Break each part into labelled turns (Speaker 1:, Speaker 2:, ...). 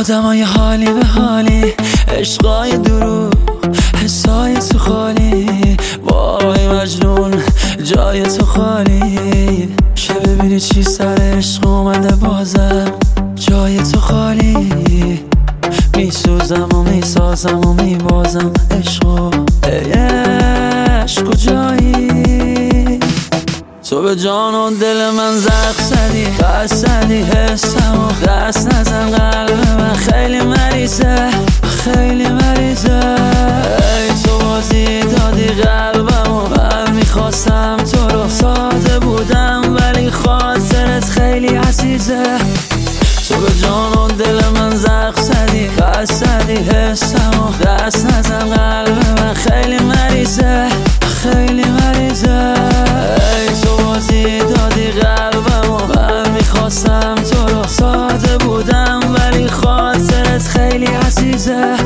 Speaker 1: آدمای حالی به حالی، عشقای دروغ، حسای تو خالی. وای مجنون جای تو خالی. چه ببینی چی سر عشق اومده بازم، جای تو خالی. میسوزم و میسازم و میبازم عشقو. ای عشق کجایی؟ تو به جان و دل من زخم زدی، قصد زدی حسم و دست نزن. قلب من خیلی مریضه، خیلی مریضه. ای تو بازی دادی قلبم و من میخواستم تو رو. ساده بودم ولی خاطرت خیلی عزیزه. تو به جان و دل من زخم زدی، قصد زدی حسم و دست نزن. قلب من خیلی مریضه، خیلی مریضه. ای تو بازی دادی قلبم و من میخواستم تو رو. ساده بودم ولی خاطرت خیلی عزیزه.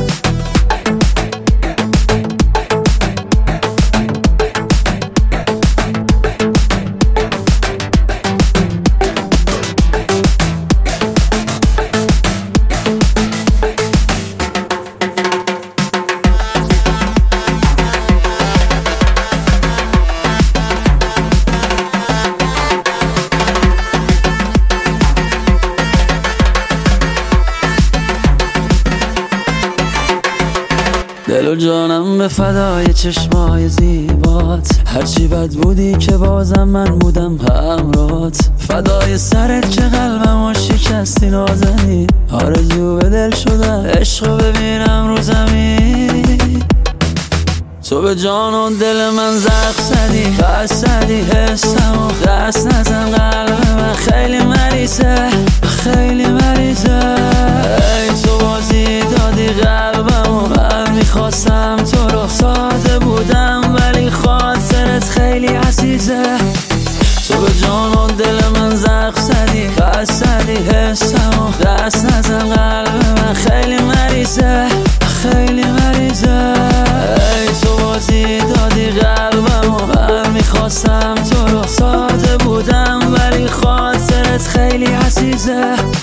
Speaker 1: دل و جانم به فدای چشمای زیبات. هرچی بد بودی که بازم من بودم همرات. فدای سرت که قلبمو شکستی نازنی. آرزو به دل شدم عشقو ببینم رو زمین. تو به جان و دل من زخم زدی، قصد زدی حسم و دست نزن. قلب من خیلی مریضه، خیلی مریضه. ای تو بازی دادی قلبم و من میخواستم تو رو. ساده بودم ولی خاطرت خیلی عزیزه. تو به جان و دل من زخم زدی، قصد زدی حسم و دست نزن. قلب من خیلی مریضه، خیلی مریضه. ای تو بازی دادی قلبم و من میخواستم تو رو. ساده بودم ولی خاطرت خیلی عزیزه.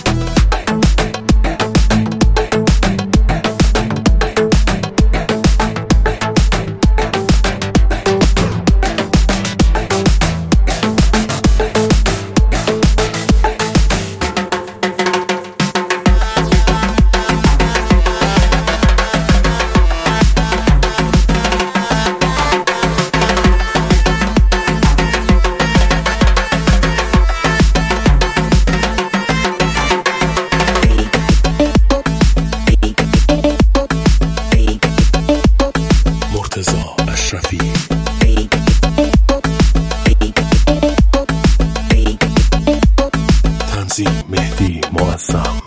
Speaker 2: اشرفی تنظیم مهدی معظم.